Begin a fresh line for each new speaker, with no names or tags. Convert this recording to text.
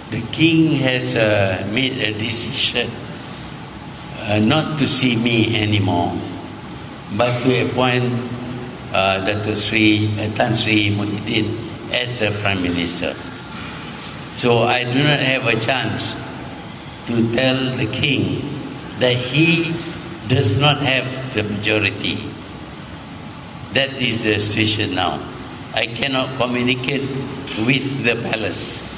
the king has made a decision not to see me anymore, but to appoint Dato' Tan Sri Muhyiddin as the Prime Minister. So I do not have a chance to tell the king that he does not have the majority. That is the situation now. I cannot communicate with the palace.